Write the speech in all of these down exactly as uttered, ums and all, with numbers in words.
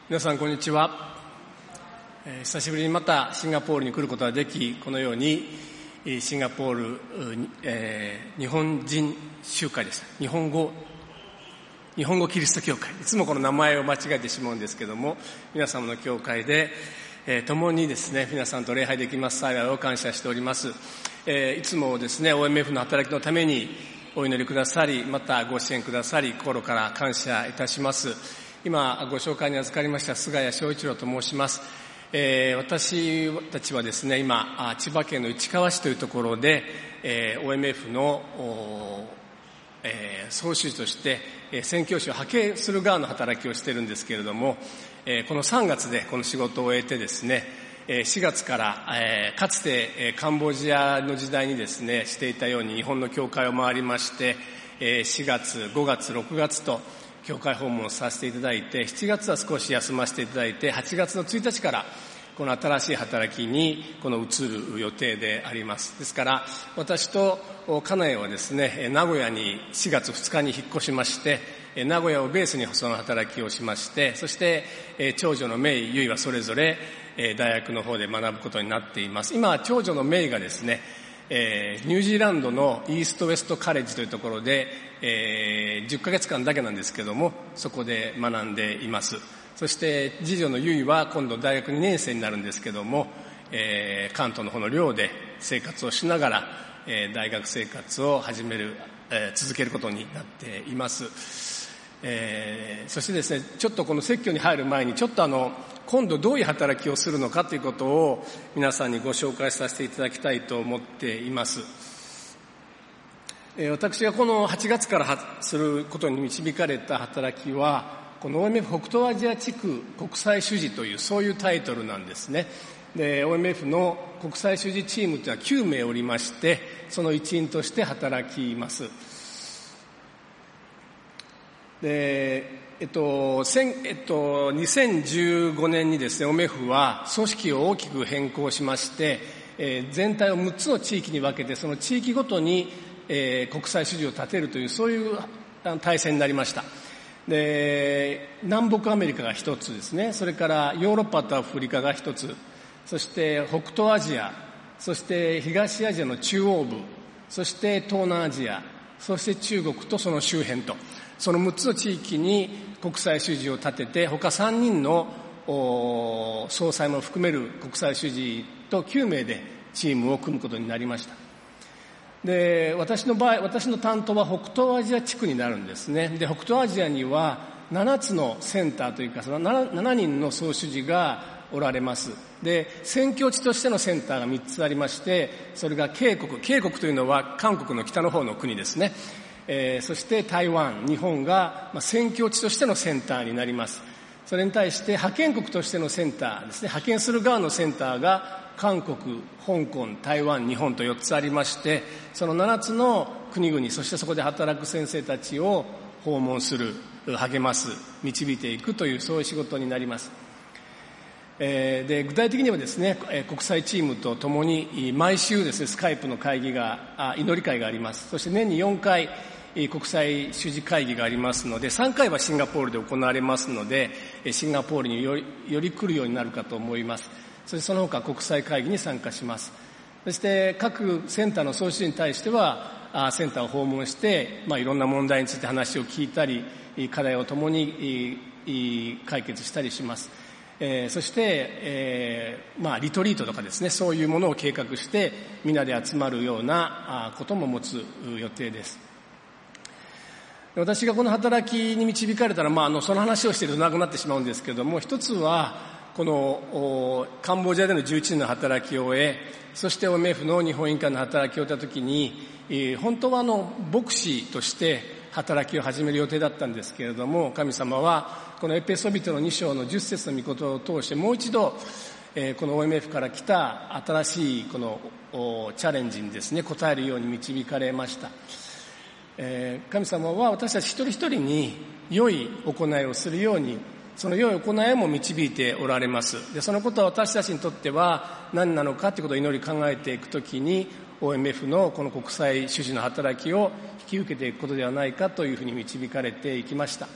皆さんこんにちは、えー、久しぶりにまたシンガポールに来ることができ、このようにシンガポール、えー、日本人集会でした日本語日本語キリスト教会、いつもこの名前を間違えてしまうんですけども、皆様の教会で、えー、共にですね皆さんと礼拝できます幸いを感謝しております。えー、いつもですね オーエムエフ の働きのためにお祈りくださり、またご支援くださり、心から感謝いたします。今ご紹介に預かりました菅谷翔一郎と申します。えー、私たちはですね今千葉県の市川市というところで、えー、オーエムエフ の、えー、総主事として、えー、宣教師を派遣する側の働きをしているんですけれども、えー、このさんがつでこの仕事を終えてですね、えー、しがつから、えー、かつて、えー、カンボジアの時代にですねしていたように日本の教会を回りまして、えー、しがつ、ごがつ、ろくがつと教会訪問をさせていただいて、しちがつは少し休ませていただいて、はちがつのついたちからこの新しい働きにこの移る予定であります。ですから私と家内はですね名古屋にしがつふつかに引っ越しまして、名古屋をベースにその働きをしまして、そして長女のメイ、ユイはそれぞれ大学の方で学ぶことになっています。今長女のメイがですねえー、ニュージーランドのイーストウェストカレッジというところで、えー、じゅっかげつかんだけなんですけども、そこで学んでいます。そして次女のユイは今度大学にねんせいになるんですけども、えー、関東の方の寮で生活をしながら、えー、大学生活を始める、えー、続けることになっています。えー、そしてですねちょっとこの説教に入る前にちょっとあの今度どういう働きをするのかということを皆さんにご紹介させていただきたいと思っています。えー、私がこのはちがつからすることに導かれた働きはこの オーエムエフ 北東アジア地区国際主事というそういうタイトルなんですね。で オーエムエフ の国際主事チームというのはきゅうめいおりまして、その一員として働きます。でえっとえっと、にせんじゅうごねんにですね オーエムエフ は組織を大きく変更しまして、えー、全体をむっつの地域に分けて、その地域ごとに、えー、国際主事を立てるというそういう体制になりました。で南北アメリカが一つですね、それからヨーロッパとアフリカが一つ、そして北東アジア、そして東アジアの中央部、そして東南アジア、そして中国とその周辺と、そのむっつの地域に国際主事を立てて、他さんにんの総裁も含める国際主事ときゅうめいでチームを組むことになりました。で私の場合、私の担当は北東アジア地区になるんですね。で北東アジアにはななつのセンターというか、その 7, 7人の総主事がおられます。で宣教地としてのセンターがみっつありまして、それが渓谷渓谷というのは韓国の北の方の国ですね。えー、そして台湾、日本が、まあ、宣教地としてのセンターになります。それに対して派遣国としてのセンターですね、派遣する側のセンターが韓国、香港、台湾、日本とよっつありまして、そのななつの国々、そしてそこで働く先生たちを訪問する、励ます、導いていくというそういう仕事になります。えー、で具体的にはですね国際チームとともに毎週ですねスカイプの会議があ祈り会があります。そして年によんかい国際主事会議がありますので、さんかいはシンガポールで行われますので、シンガポールにより、より来るようになるかと思います。そしてその他国際会議に参加します。そして各センターの総主事に対してはセンターを訪問して、まあ、いろんな問題について話を聞いたり、課題を共に解決したりします。えー、そして、えーまあ、リトリートとかですね、そういうものを計画してみんなで集まるようなことも持つ予定です。私がこの働きに導かれたら、まあ、あのその話をしていると長くなってしまうんですけれども、一つはこのカンボジアでのじゅういちねんの働きを終え、そして オーエムエフ の日本委員会の働きを終えたときに、えー、本当はあの牧師として働きを始める予定だったんですけれども、神様はこのエペソビトのに章のじゅっ節の御言葉を通してもう一度、えー、この オーエムエフ から来た新しいこのチャレンジにですね応えるように導かれました。えー、神様は私たち一人一人に良い行いをするように、その良い行いも導いておられます。でそのことは私たちにとっては何なのかということを祈り考えていくときに、 オーエムエフ のこの国際主事の働きを引き受けていくことではないかというふうに導かれていきました。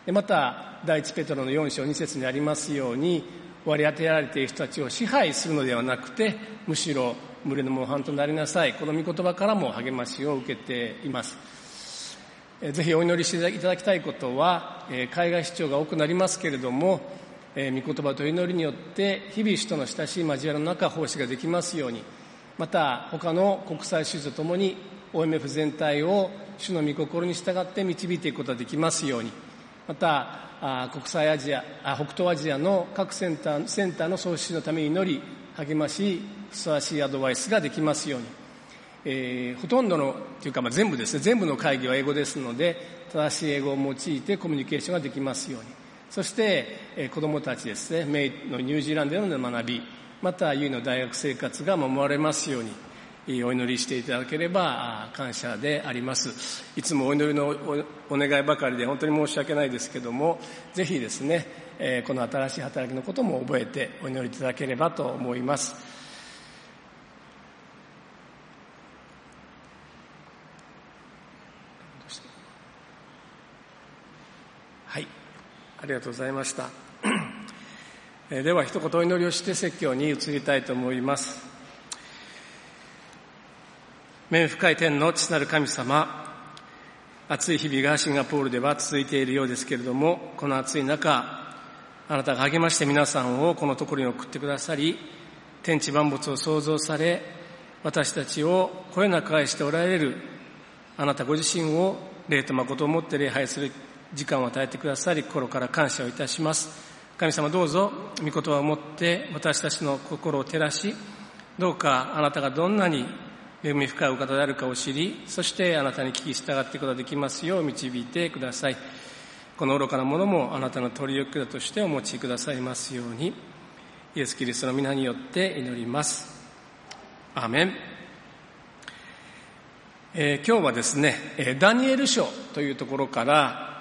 また第一ペトロのよん章に節にありますように、割り当てられている人たちを支配するのではなくて、むしろ群れの模範となりなさい、この御言葉からも励ましを受けています。ぜひお祈りしていただきたいことは、海外出張が多くなりますけれども、御言葉と祈りによって日々主との親しい交わりの中、奉仕ができますように、また他の国際主事とともに オーエムエフ 全体を主の御心に従って導いていくことができますように、また国際アジア、北東アジアの各センター、センターの創始のために祈り励まし、ふさわしいアドバイスができますように、えー、ほとんどのというか、まあ、全部ですね、全部の会議は英語ですので、正しい英語を用いてコミュニケーションができますように、そして、えー、子どもたちですね、メイのニュージーランドでの学び、またユイの大学生活が守られますように、お祈りしていただければ感謝であります。いつもお祈りのお願いばかりで本当に申し訳ないですけども、ぜひですね、えー、この新しい働きのことも覚えてお祈りいただければと思います。はい、ありがとうございました。では一言お祈りをして説教に移りたいと思います。恵み深い天の父なる神様、暑い日々がシンガポールでは続いているようですけれども、この暑い中、あなたが励まして皆さんをこのところに送ってくださり、天地万物を創造され、私たちをこよなく愛しておられるあなたご自身を霊と誠をもって礼拝する時間を与えてくださり、心から感謝をいたします。神様、どうぞ御言葉をもって私たちの心を照らし、どうかあなたがどんなに恵み深いお方であるかを知り、そしてあなたに聞き従っていくことができますよう導いてください。この愚かなものもあなたの取り置きとしてお持ちくださいますように、イエス・キリストの皆によって祈ります。アーメン。えー、今日はですね、ダニエル書というところから、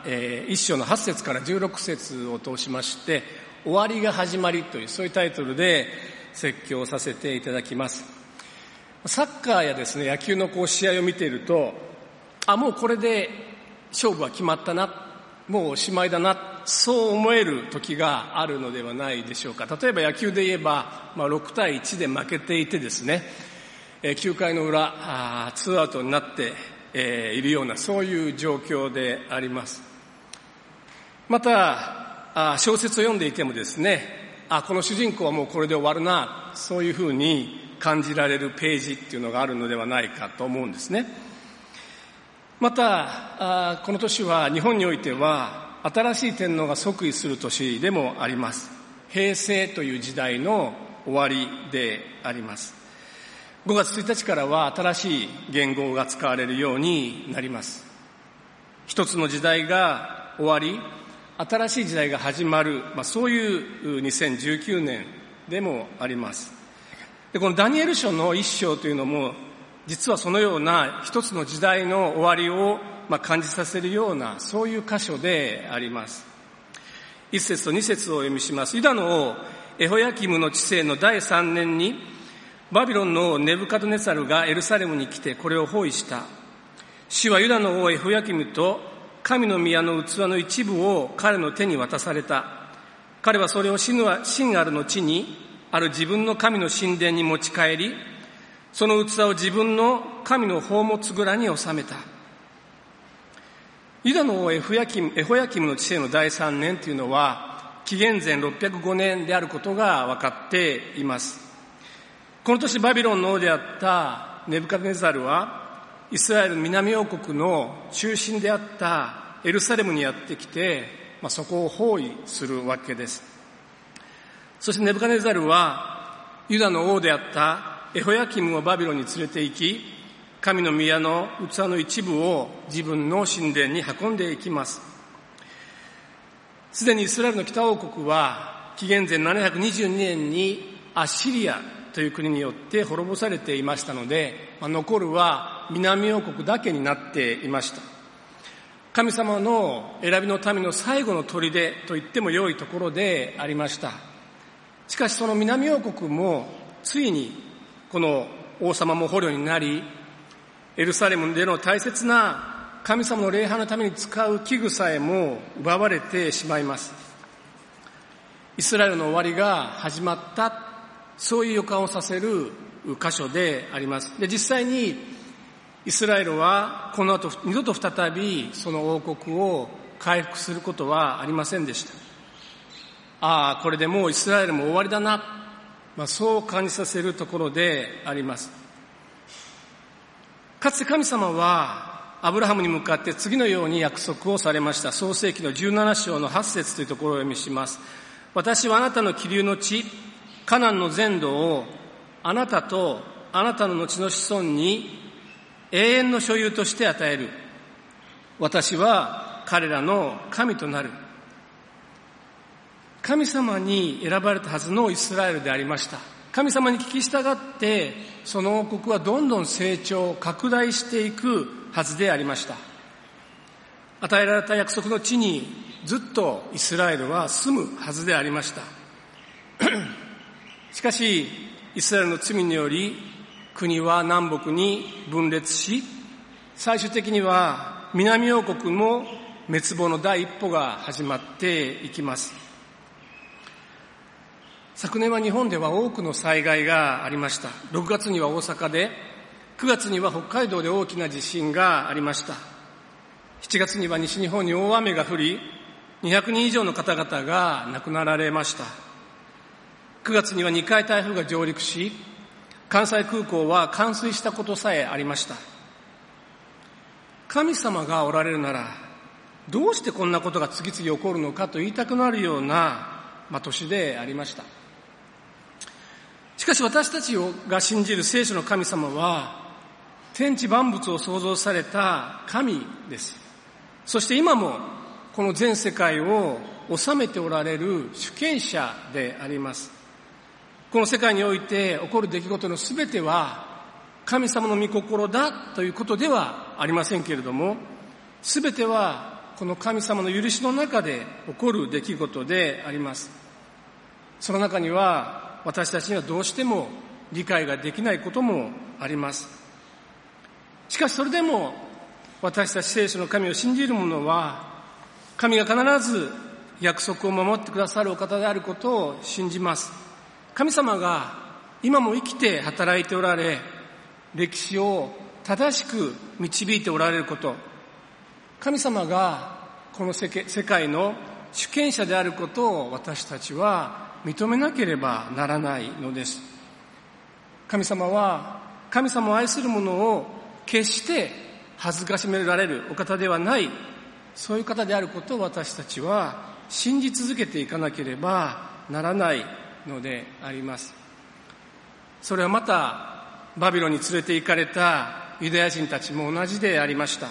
えー、一章のはち節からじゅうろく節を通しまして、終わりが始まりという、そういうタイトルで説教させていただきます。サッカーやですね、野球のこう試合を見ていると、あ、もうこれで勝負は決まったな、もうおしまいだな、そう思える時があるのではないでしょうか。例えば野球で言えば、まあ、ろく対いちで負けていてですね、えー、きゅうかいの裏、あツーアウトになって、えー、いるような、そういう状況であります。また、あ小説を読んでいてもですね、あ、この主人公はもうこれで終わるな、そういうふうに感じられるページっていうのがあるのではないかと思うんですね。また、この年は日本においては新しい天皇が即位する年でもあります。平成という時代の終わりであります。ごがつついたちからは新しい元号が使われるようになります。一つの時代が終わり、新しい時代が始まる、まあ、そういうにせんじゅうきゅうねんでもあります。で、このダニエル書の一章というのも、実はそのような一つの時代の終わりを、まあ、感じさせるような、そういう箇所であります。一節と二節をお読みします。ユダの王エホヤキムの治世のだいさんねんに、バビロンの王ネブカドネザルがエルサレムに来てこれを包囲した。主はユダの王エホヤキムと神の宮の器の一部を彼の手に渡された。彼はそれをシンアルの地にある自分の神の神殿に持ち帰り、その器を自分の神の宝物蔵に収めた。ユダの王エホヤキム、エホヤキムの治世のだいさんねんというのは紀元前ろっぴゃくごねんであることが分かっています。この年バビロンの王であったネブカドネザルはイスラエル南王国の中心であったエルサレムにやってきて、まあ、そこを包囲するわけです。そしてネブカドネザルはユダの王であったエホヤキムをバビロンに連れて行き、神の宮の器の一部を自分の神殿に運んでいきます。すでにイスラエルの北王国は紀元前ななひゃくにじゅうにねんにアッシリアという国によって滅ぼされていましたので、まあ、残るは南王国だけになっていました。神様の選びの民の最後の砦と言っても良いところでありました。しかしその南王国もついにこの王様も捕虜になり、エルサレムでの大切な神様の礼拝のために使う器具さえも奪われてしまいます。イスラエルの終わりが始まった、そういう予感をさせる箇所であります。で、実際にイスラエルはこの後二度と再びその王国を回復することはありませんでした。ああ、これでもうイスラエルも終わりだな、まあ、そう感じさせるところであります。かつて神様はアブラハムに向かって次のように約束をされました。創世記のじゅうなな章のはち節というところをお読みします。私はあなたの起立の地、カナンの全土をあなたとあなたの後の子孫に永遠の所有として与える。私は彼らの神となる。神様に選ばれたはずのイスラエルでありました。神様に聞き従ってその王国はどんどん成長拡大していくはずでありました。与えられた約束の地にずっとイスラエルは住むはずでありました。しかしイスラエルの罪により国は南北に分裂し、最終的には南王国も滅亡の第一歩が始まっていきます。昨年は日本では多くの災害がありました。ろくがつには大阪で、くがつには北海道で大きな地震がありました。しちがつには西日本に大雨が降り、にひゃくにん以上の方々が亡くなられました。くがつにはにかい台風が上陸し、関西空港は冠水したことさえありました。神様がおられるなら、どうしてこんなことが次々起こるのかと言いたくなるような、まあ、年でありました。しかし私たちが信じる聖書の神様は、天地万物を創造された神です。そして今もこの全世界を治めておられる主権者であります。この世界において起こる出来事のすべては神様の御心だということではありませんけれども、すべてはこの神様の許しの中で起こる出来事であります。その中には私たちにはどうしても理解ができないこともあります。しかしそれでも私たち聖書の神を信じる者は、神が必ず約束を守ってくださるお方であることを信じます。神様が今も生きて働いておられ、歴史を正しく導いておられること、神様がこの世界の主権者であることを私たちは認めなければならないのです。神様は神様を愛する者を決して恥ずかしめられるお方ではない、そういう方であることを私たちは信じ続けていかなければならないのであります。それはまたバビロンに連れて行かれたユダヤ人たちも同じでありました。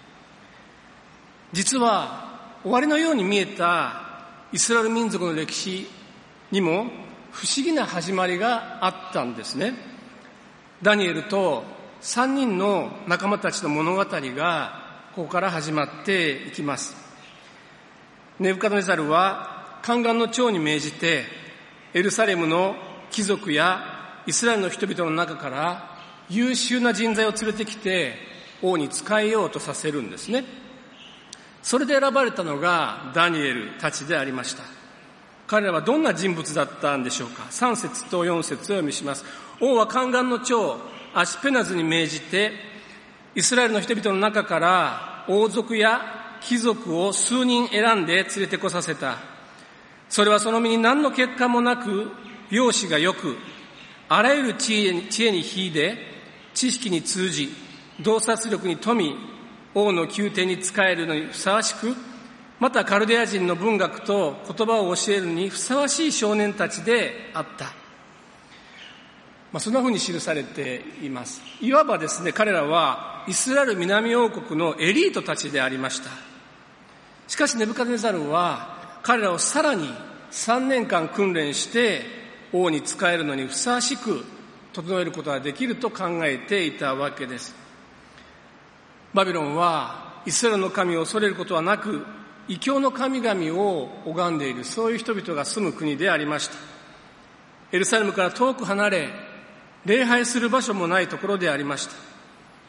実は終わりのように見えたイスラエル民族の歴史にも不思議な始まりがあったんですね。ダニエルと三人の仲間たちの物語がここから始まっていきます。ネブカドネザルは宦官の長に命じて、エルサレムの貴族やイスラエルの人々の中から優秀な人材を連れてきて王に仕えようとさせるんですね。それで選ばれたのがダニエルたちでありました。彼らはどんな人物だったんでしょうか。さん節とよん節を読みします。王は宦官の長アシペナズに命じて、イスラエルの人々の中から王族や貴族を数人選んで連れてこさせた。それはその身に何の欠陥もなく、容姿が良く、あらゆる知恵に、知恵に秀で、知識に通じ、洞察力に富み、王の宮廷に仕えるのにふさわしく、またカルデア人の文学と言葉を教えるにふさわしい少年たちであった。まあ、そんなふうに記されています。いわばですね、彼らはイスラエル南王国のエリートたちでありました。しかしネブカドネザルは彼らをさらにさんねんかん訓練して王に仕えるのにふさわしく整えることができると考えていたわけです。バビロンはイスラエルの神を恐れることはなく、異教の神々を拝んでいる、そういう人々が住む国でありました。エルサレムから遠く離れ、礼拝する場所もないところでありました。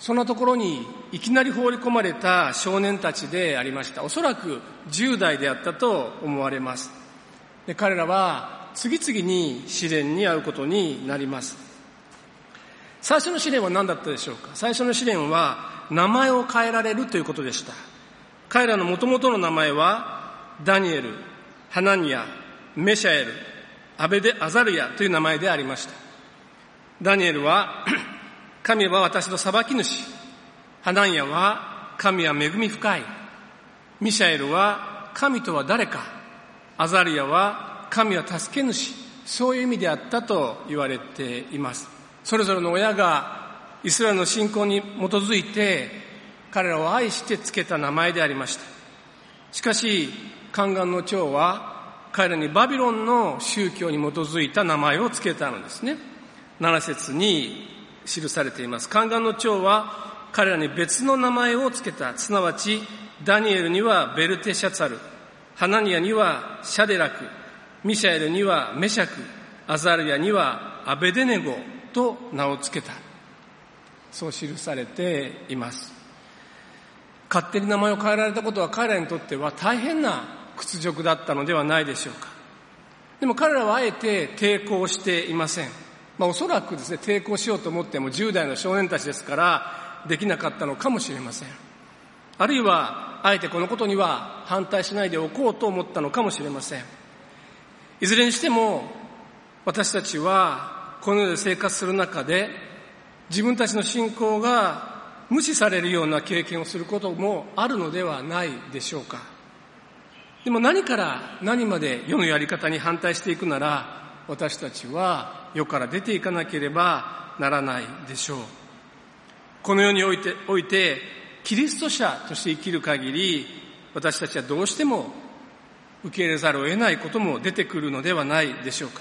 そんなところにいきなり放り込まれた少年たちでありました。おそらくじゅう代であったと思われます。で、彼らは次々に試練に遭うことになります。最初の試練は何だったでしょうか。最初の試練は名前を変えられるということでした。彼らの元々の名前はダニエル、ハナニア、メシャエル、アベデ・アザルヤという名前でありました。ダニエルは神は私の裁き主、ハナニアは神は恵み深い、ミシャエルは神とは誰か、アザルヤは神は助け主、そういう意味であったと言われています。それぞれの親がイスラエルの信仰に基づいて彼らを愛してつけた名前でありました。しかし宦官の長は彼らにバビロンの宗教に基づいた名前をつけたのですね。なな節に記されています。宦官の長は彼らに別の名前をつけた。すなわちダニエルにはベルテシャツァル、ハナニアにはシャデラク、ミシャエルにはメシャク、アザルヤにはアベデネゴと名をつけた。そう記されています。勝手に名前を変えられたことは彼らにとっては大変な屈辱だったのではないでしょうか。でも彼らはあえて抵抗していません。まあおそらくですね、抵抗しようと思ってもじゅう代の少年たちですからできなかったのかもしれません。あるいはあえてこのことには反対しないでおこうと思ったのかもしれません。いずれにしても私たちはこの世で生活する中で自分たちの信仰が無視されるような経験をすることもあるのではないでしょうか。でも何から何まで世のやり方に反対していくなら私たちは世から出ていかなければならないでしょう。この世において、おいてキリスト者として生きる限り私たちはどうしても受け入れざるを得ないことも出てくるのではないでしょうか。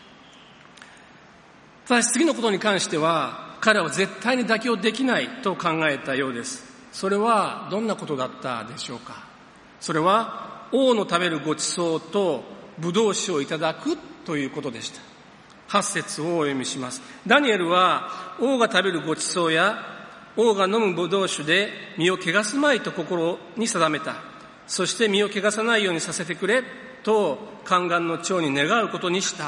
ただし次のことに関しては彼は絶対に妥協できないと考えたようです。それはどんなことだったでしょうか。それは王の食べるごちそうとブドウ酒をいただくということでした。はち節をお読みします。ダニエルは王が食べるごちそうや王が飲むブドウ酒で身を汚すまいと心に定めた。そして身を汚さないようにさせてくれと宦官の長に願うことにした。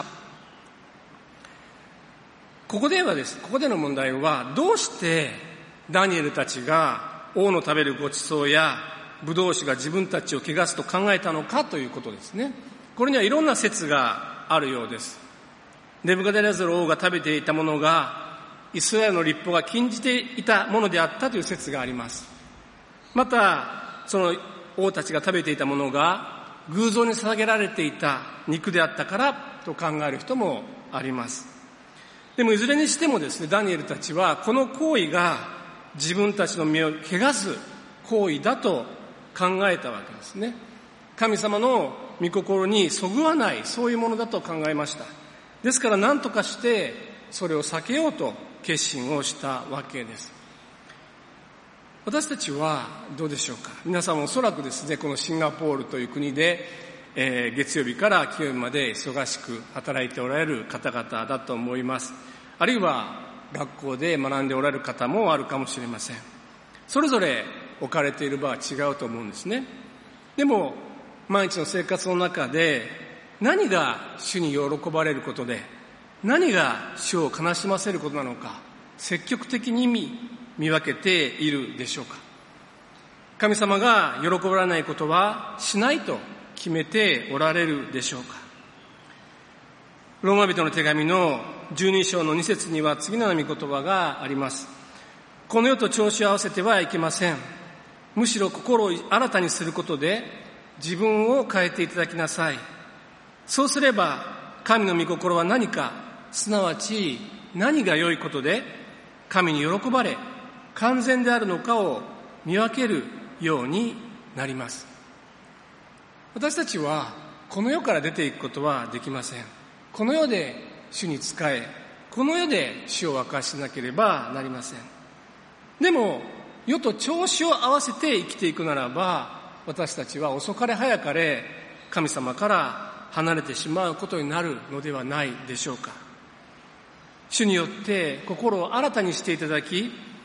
ここではです、ここでの問題はどうしてダニエルたちが王の食べるごちそうやブドウ酒が自分たちを汚すと考えたのかということですね。これにはいろんな説があるようです。ネブカデネザル王が食べていたものがイスラエルの律法が禁じていたものであったという説があります。またその王たちが食べていたものが偶像に捧げられていた肉であったからと考える人もあります。でもいずれにしてもですね、ダニエルたちはこの行為が自分たちの身を汚す行為だと考えたわけですね。神様の御心にそぐわない、そういうものだと考えました。ですから何とかしてそれを避けようと決心をしたわけです。私たちはどうでしょうか。皆さんもおそらくですね、このシンガポールという国で、えー、月曜日から金曜日まで忙しく働いておられる方々だと思います。あるいは学校で学んでおられる方もあるかもしれません。それぞれ置かれている場は違うと思うんですね。でも毎日の生活の中で何が主に喜ばれることで、何が主を悲しませることなのか、積極的に見、見分けているでしょうか。神様が喜ばれないことはしないと決めておられるでしょうか。ローマ人の手紙のじゅうに章のに節には次のような御言葉があります。この世と調子を合わせてはいけません。むしろ心を新たにすることで自分を変えていただきなさい。そうすれば神の御心は何か、すなわち何が良いことで神に喜ばれ完全であるのかを見分けるようになります。私たちはこの世から出ていくことはできません。この世で主に仕え、この世で主を明かしなければなりません。でも世と調子を合わせて生きていくならば、私たちは遅かれ早かれ神様から離れてしまうことになるのではないでしょうか。主によって心を新たにしていただき、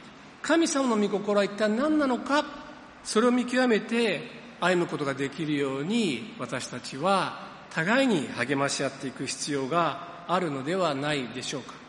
神様の御心は一体何なのか、それを見極めて歩むことができるように、私たちは互いに励まし合っていく必要があるのではないでしょうか。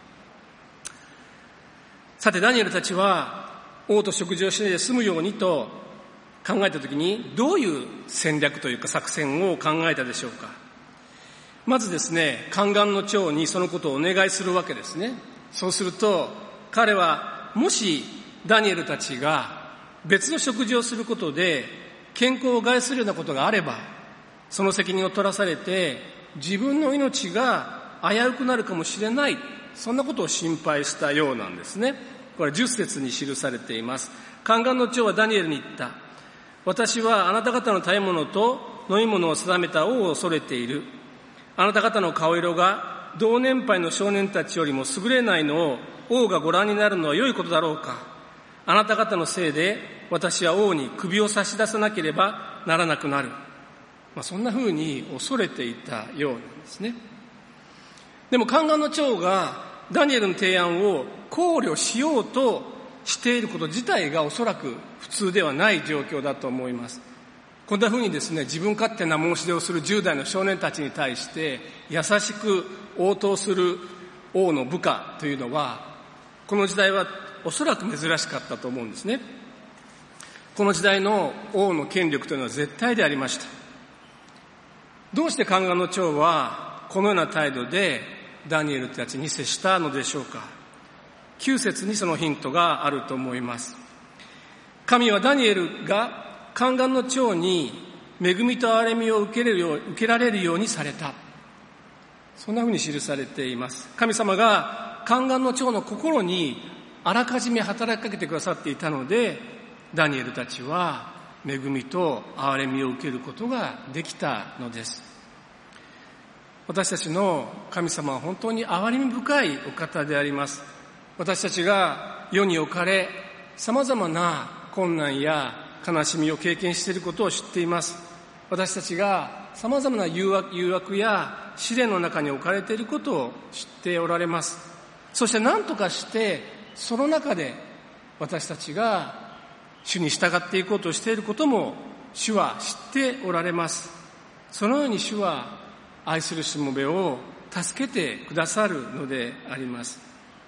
さて、ダニエルたちは王と食事をしないで済むようにと考えたときに、どういう戦略というか作戦を考えたでしょうか。まずですね、宦官の長にそのことをお願いするわけですね。そうすると彼は、もしダニエルたちが別の食事をすることで健康を害するようなことがあれば、その責任を取らされて自分の命が危うくなるかもしれない、そんなことを心配したようなんですね。これじゅっ節に記されています。宦官の長はダニエルに言った。私はあなた方の食べ物と飲み物を定めた王を恐れている。あなた方の顔色が同年配の少年たちよりも優れないのを王がご覧になるのは良いことだろうか。あなた方のせいで私は王に首を差し出さなければならなくなる。まあ、そんな風に恐れていたようなんですね。でも宦官の長がダニエルの提案を考慮しようとしていること自体がおそらく普通ではない状況だと思います。こんな風にですね、自分勝手な申し出をするじゅう代の少年たちに対して優しく応答する王の部下というのは、この時代はおそらく珍しかったと思うんですね。この時代の王の権力というのは絶対でありました。どうして宦官の長はこのような態度でダニエルたちに接したのでしょうか。きゅう節にそのヒントがあると思います。神はダニエルが宦官の長に恵みと憐れみを受けれるよう、受けられるようにされた。そんなふうに記されています。神様が宦官の長の心にあらかじめ働きかけてくださっていたので、ダニエルたちは恵みと憐れみを受けることができたのです。私たちの神様は本当に憐れみ深いお方であります。私たちが世に置かれ、様々な困難や悲しみを経験していることを知っています。私たちが様々な誘惑、誘惑や試練の中に置かれていることを知っておられます。そして何とかしてその中で私たちが主に従っていこうとしていることも主は知っておられます。そのように主は愛するしもべを助けてくださるのであります。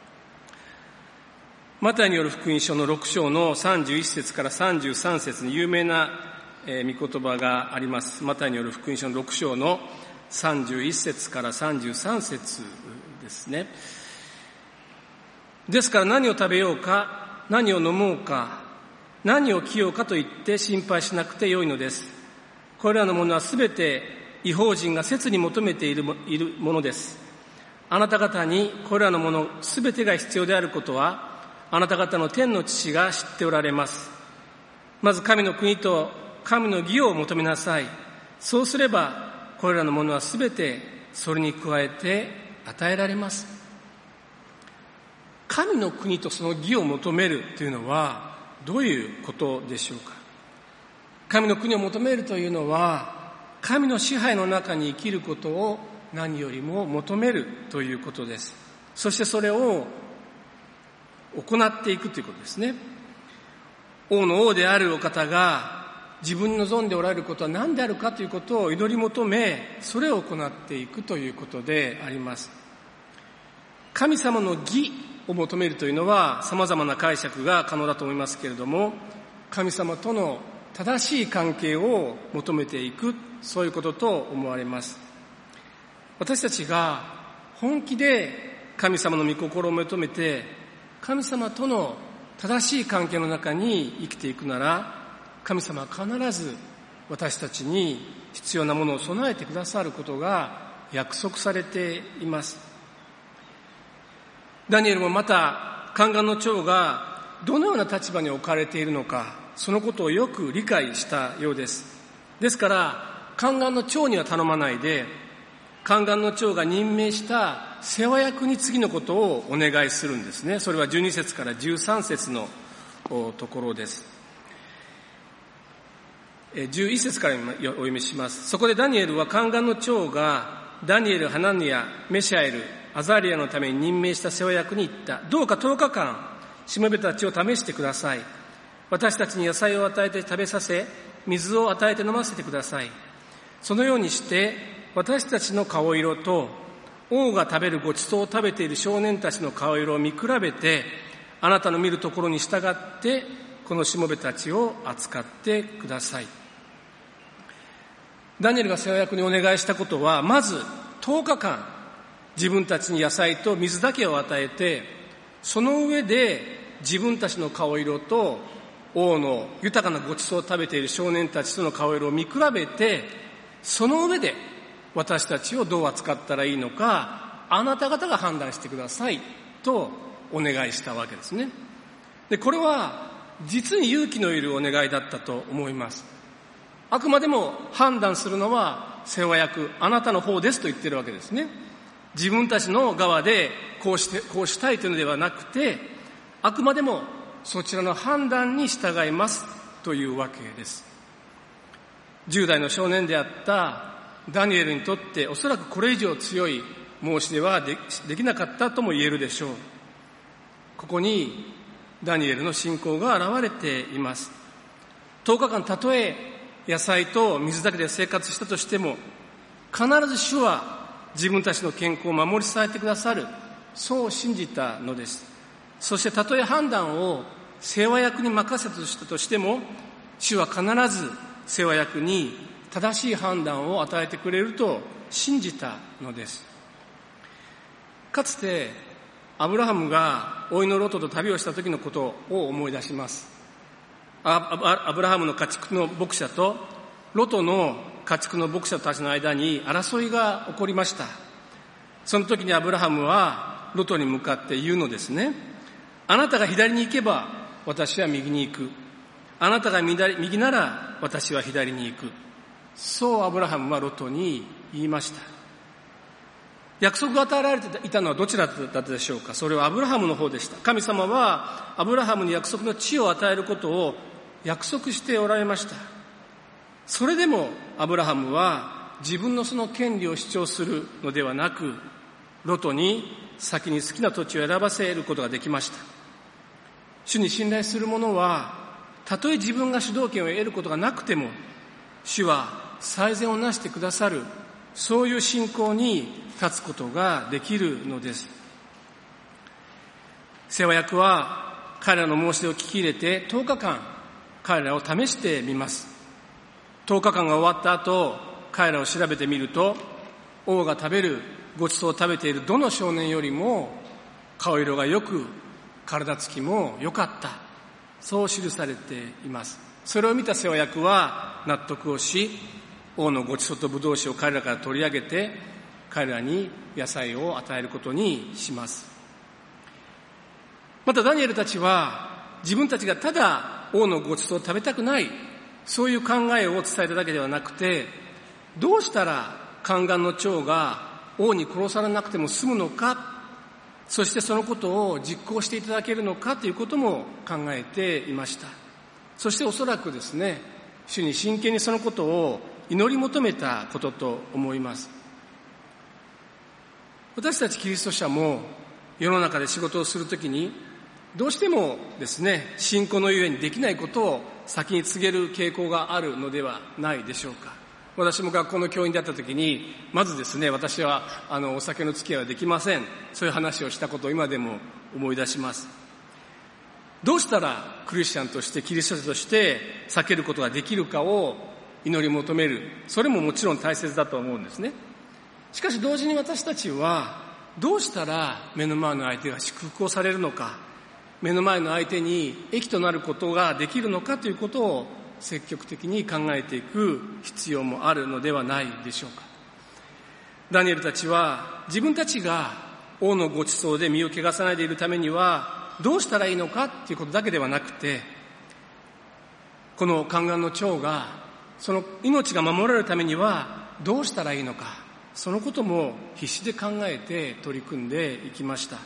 マタイによる福音書のろく章のさんじゅういち節からさんじゅうさん節に有名なえー、御言葉があります。マタイによる福音書のろく章のさんじゅういち節からさんじゅうさん節ですね。ですから何を食べようか、何を飲もうか、何を着ようかと言って心配しなくてよいのです。これらのものはすべて異邦人が切に求めているものです。あなた方にこれらのものすべてが必要であることは、あなた方の天の父が知っておられます。まず神の国と神の義を求めなさい。そうすればこれらのものはすべてそれに加えて与えられます。神の国とその義を求めるというのはどういうことでしょうか。神の国を求めるというのは、神の支配の中に生きることを何よりも求めるということです。そしてそれを行っていくということですね。王の王であるお方が自分に望んでおられることは何であるかということを祈り求め、それを行っていくということであります。神様の義を求めるというのは様々な解釈が可能だと思いますけれども、神様との正しい関係を求めていく、そういうことと思われます。私たちが本気で神様の御心を求めて、神様との正しい関係の中に生きていくなら、神様は必ず私たちに必要なものを備えてくださることが約束されています。ダニエルもまた宦官の長がどのような立場に置かれているのか、そのことをよく理解したようです。ですから宦官の長には頼まないで、宦官の長が任命した世話役に次のことをお願いするんですね。それはじゅうに節からじゅうさん節のところです。じゅういち節からお読みします。そこでダニエルは宦官の長がダニエル、ハナニア、メシャエル、アザリアのために任命した世話役に言った。どうかとおかかんしもべたちを試してください。私たちに野菜を与えて食べさせ、水を与えて飲ませてください。そのようにして私たちの顔色と王が食べるごちそうを食べている少年たちの顔色を見比べて、あなたの見るところに従ってこのしもべたちを扱ってください。ダニエルが世話役にお願いしたことは、まずとおかかん自分たちに野菜と水だけを与えて、その上で自分たちの顔色と王の豊かなごちそうを食べている少年たちとの顔色を見比べて、その上で私たちをどう扱ったらいいのか、あなた方が判断してくださいとお願いしたわけですね。で、これは実に勇気のいるお願いだったと思います。あくまでも判断するのは世話役、あなたの方ですと言っているわけですね。自分たちの側でこうして、こうしたいというのではなくて、あくまでもそちらの判断に従いますというわけです。じゅう代の少年であったダニエルにとっておそらくこれ以上強い申し出は で, できなかったとも言えるでしょう。ここにダニエルの信仰が現れています。とおかかんたとえ野菜と水だけで生活したとしても、必ず主は自分たちの健康を守り支えてくださる、そう信じたのです。そしてたとえ判断を世話役に任せたとしても、主は必ず世話役に正しい判断を与えてくれると信じたのです。かつてアブラハムが甥のロトと旅をした時のことを思い出します。アブラハムの家畜の牧者とロトの家畜の牧者たちの間に争いが起こりました。その時にアブラハムはロトに向かって言うのですね。あなたが左に行けば私は右に行く。あなたが右なら私は左に行く。そうアブラハムはロトに言いました。約束が与えられていたのはどちらだったでしょうか。それはアブラハムの方でした。神様はアブラハムに約束の地を与えることを約束しておられました。それでもアブラハムは自分のその権利を主張するのではなく、ロトに先に好きな土地を選ばせることができました。主に信頼する者は、たとえ自分が主導権を得ることがなくても、主は最善をなしてくださる、そういう信仰に立つことができるのです。世話役は彼らの申し出を聞き入れてとおかかん彼らを試してみます。とおかかんが終わった後、彼らを調べてみると、王が食べるごちそうを食べているどの少年よりも顔色が良く、体つきも良かった、そう記されています。それを見た世話役は納得をし、王のごちそうとブドウ酒を彼らから取り上げて彼らに野菜を与えることにします。またダニエルたちは自分たちがただ王のごちそうを食べたくない、そういう考えを伝えただけではなくて、どうしたら宦官の長が王に殺されなくても済むのか、そしてそのことを実行していただけるのかということも考えていました。そしておそらくですね、主に真剣にそのことを祈り求めたことと思います。私たちキリスト者も世の中で仕事をするときに、どうしてもですね、信仰のゆえにできないことを先に告げる傾向があるのではないでしょうか。私も学校の教員だったときに、まずですね、私はあのお酒の付き合いはできません、そういう話をしたことを今でも思い出します。どうしたらクリスチャンとしてキリスト者として避けることができるかを祈り求める、それももちろん大切だと思うんですね。しかし同時に私たちはどうしたら目の前の相手が祝福をされるのか、目の前の相手に益となることができるのかということを積極的に考えていく必要もあるのではないでしょうか。ダニエルたちは自分たちが王のごちそうで身を汚さないでいるためにはどうしたらいいのかということだけではなくて、この宦官の長がその命が守られるためにはどうしたらいいのか、そのことも必死で考えて取り組んでいきました。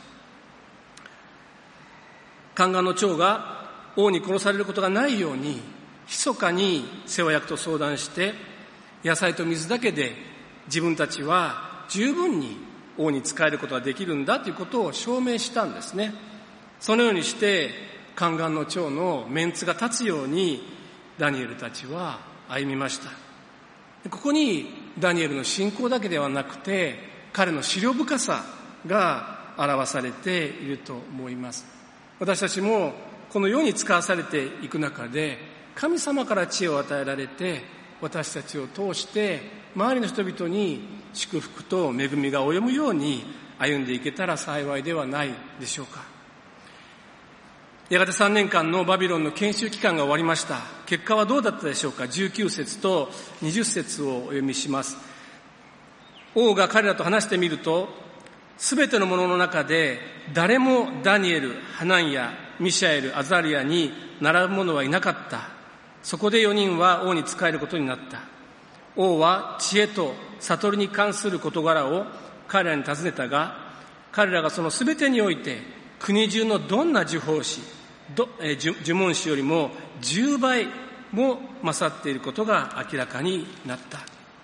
宦官の長が王に殺されることがないように密かに世話役と相談して、野菜と水だけで自分たちは十分に王に仕えることができるんだということを証明したんですね。 そのようにして宦官の長のメンツが立つようにダニエルたちは歩みました。ここにダニエルの信仰だけではなくて彼の思慮深さが表されていると思います。私たちもこの世に使わされていく中で神様から知恵を与えられて私たちを通して周りの人々に祝福と恵みが及ぶように歩んでいけたら幸いではないでしょうか。やがてさんねんかんのバビロンの研修期間が終わりました。結果はどうだったでしょうか。じゅうきゅうせつとにじゅっせつをお読みします。王が彼らと話してみると、すべての者の中で誰もダニエル、ハナンヤ、ミシャエル、アザリアに並ぶ者はいなかった。そこでよにんは王に仕えることになった。王は知恵と悟りに関する事柄を彼らに尋ねたが、彼らがそのすべてにおいて国中のどんな呪法師、どえ呪文師よりもじゅうばいも勝っていることが明らかになった。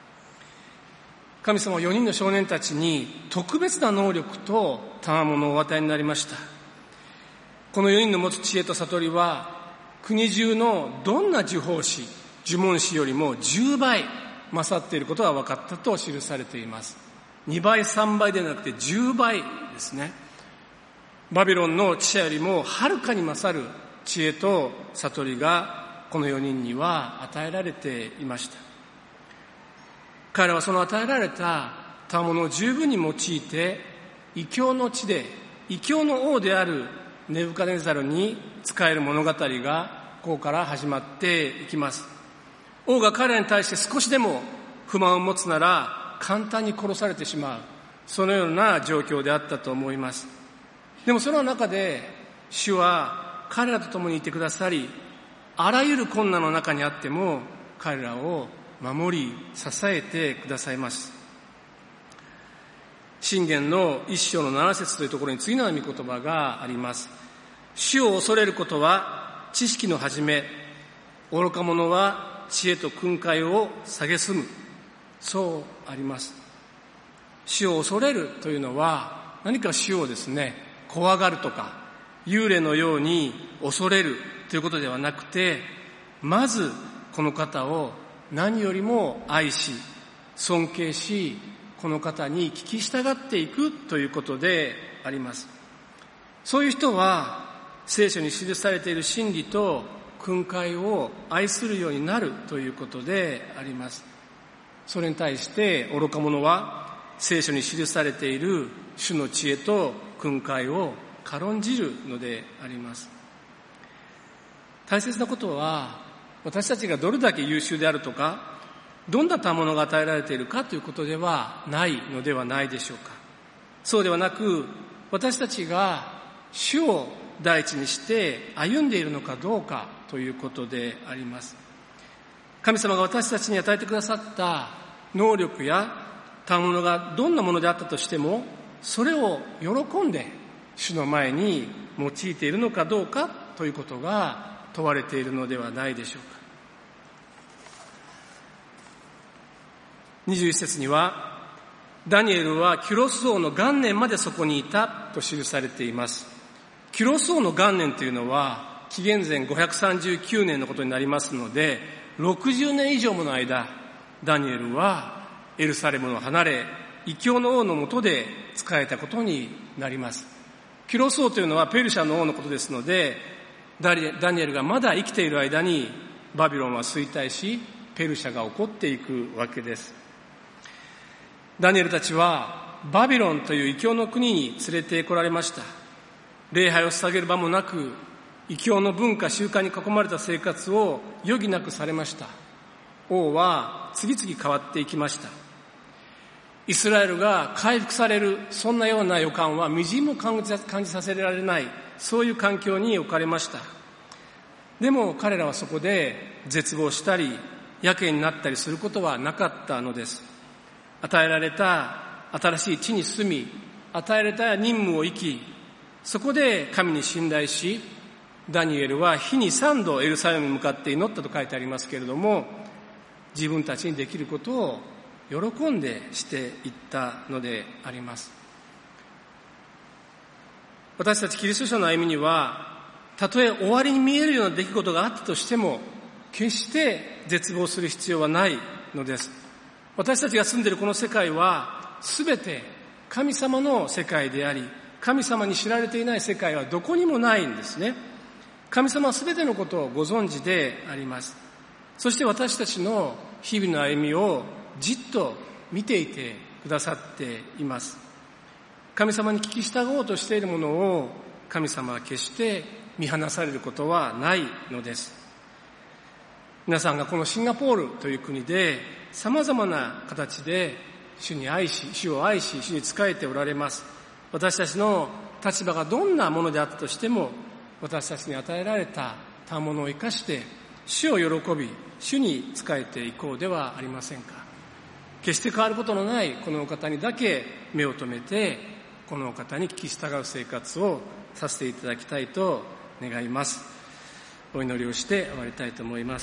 神様はよにんの少年たちに特別な能力と賜物をお与えになりました。このよにんの持つ知恵と悟りは国中のどんな呪法師、呪文師よりもじゅうばい勝っていることが分かったと記されています。にばいさんばいではなくてじゅうばいですね。バビロンの知者よりもはるかに勝る知恵と悟りがこのよにんには与えられていました。彼らはその与えられた賜物を十分に用いて異教の地で異教の王であるネブカネザルに仕える物語がここから始まっていきます。王が彼らに対して少しでも不満を持つなら簡単に殺されてしまう、そのような状況であったと思います。でもその中で主は彼らと共にいてくださり、あらゆる困難の中にあっても彼らを守り支えてくださいます。箴言の一章の七節というところに次のような御言葉があります。主を恐れることは知識の始め、愚か者は知恵と訓戒を蔑む。そうあります。主を恐れるというのは何か主をですね怖がるとか幽霊のように恐れるということではなくて、まずこの方を何よりも愛し尊敬し、この方に聞き従っていくということであります。そういう人は聖書に記されている真理と訓戒を愛するようになるということであります。それに対して愚か者は聖書に記されている主の知恵と訓戒を軽んじるのであります。大切なことは私たちがどれだけ優秀であるとかどんな賜物が与えられているかということではないのではないでしょうか。そうではなく、私たちが主を第一にして歩んでいるのかどうかということであります。神様が私たちに与えてくださった能力や賜物がどんなものであったとしても、それを喜んで主の前に用いているのかどうかということが問われているのではないでしょうか。にじゅういっ節には、ダニエルはキュロス王の元年までそこにいたと記されています。キュロス王の元年というのは紀元前ごひゃくさんじゅうきゅうねんのことになりますので、ろくじゅうねん以上もの間ダニエルはエルサレムを離れ異教の王の下で仕えたことになります。キュロス王というのはペルシャの王のことですので、ダニエルがまだ生きている間にバビロンは衰退しペルシャが起こっていくわけです。ダニエルたちはバビロンという異教の国に連れてこられました。礼拝を捧げる場もなく、異教の文化習慣に囲まれた生活を余儀なくされました。王は次々変わっていきました。イスラエルが回復される、そんなような予感はみじんも感じさせられない、そういう環境に置かれました。でも彼らはそこで絶望したりやけになったりすることはなかったのです。与えられた新しい地に住み、与えられた任務を生き、そこで神に信頼し、ダニエルは日にさんどエルサレムに向かって祈ったと書いてありますけれども、自分たちにできることを喜んでしていったのであります。 私たちキリスト者の歩みには、たとえ終わりに見えるような出来事があったとしても、決して絶望する必要はないのです。私たちが住んでいるこの世界は、すべて神様の世界であり、神様に知られていない世界はどこにもないんですね。神様はすべてのことをご存知であります。そして私たちの日々の歩みをじっと見ていてくださっています。神様に聞き従おうとしているものを神様は決して見放されることはないのです。皆さんがこのシンガポールという国で様々な形で主に愛し、主を愛し、主に仕えておられます。私たちの立場がどんなものであったとしても、私たちに与えられた賜物を生かして主を喜び、主に仕えていこうではありませんか。決して変わることのないこのお方にだけ目を留めて、このお方に聞き従う生活をさせていただきたいと願います。お祈りをして終わりたいと思います。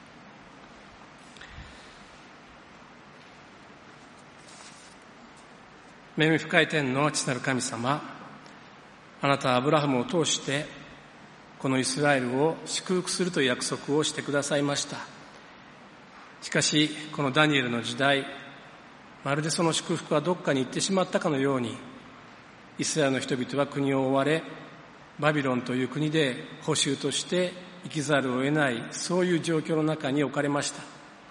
恵み深い天の父なる神様、あなたはアブラハムを通してこのイスラエルを祝福するという約束をしてくださいました。しかしこのダニエルの時代、まるでその祝福はどっかに行ってしまったかのように、イスラエルの人々は国を追われ、バビロンという国で捕囚として生きざるを得ない、そういう状況の中に置かれました。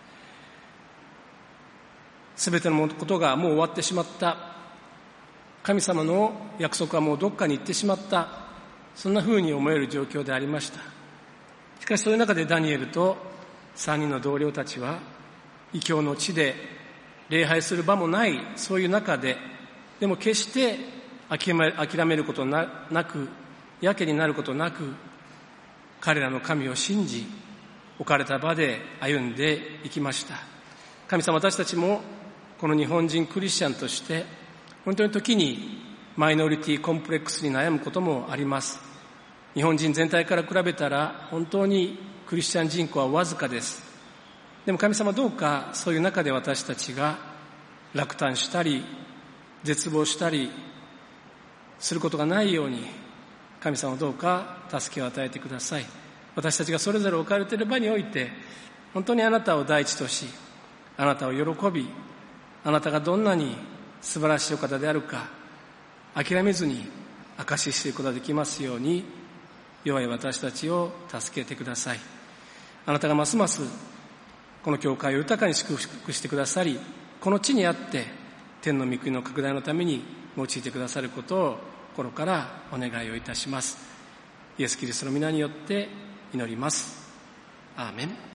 すべてのことがもう終わってしまった、神様の約束はもうどっかに行ってしまった、そんな風に思える状況でありました。しかしそういう中でダニエルと三人の同僚たちは異教の地で礼拝する場もない、そういう中で、でも決して諦め、諦めることなく、やけになることなく、彼らの神を信じ、置かれた場で歩んでいきました。神様、私たちもこの日本人クリスチャンとして本当に時にマイノリティコンプレックスに悩むこともあります。日本人全体から比べたら本当にクリスチャン人口はわずかです。でも神様、どうかそういう中で私たちが落胆したり絶望したりすることがないように、神様どうか助けを与えてください。私たちがそれぞれ置かれている場において、本当にあなたを第一とし、あなたを喜び、あなたがどんなに素晴らしいお方であるか諦めずに証ししていくことができますように、弱い私たちを助けてください。あなたがますますこの教会を豊かに祝福してくださり、この地にあって天の御国の拡大のために用いてくださることを心からお願いをいたします。イエス・キリストの皆によって祈ります。アーメン。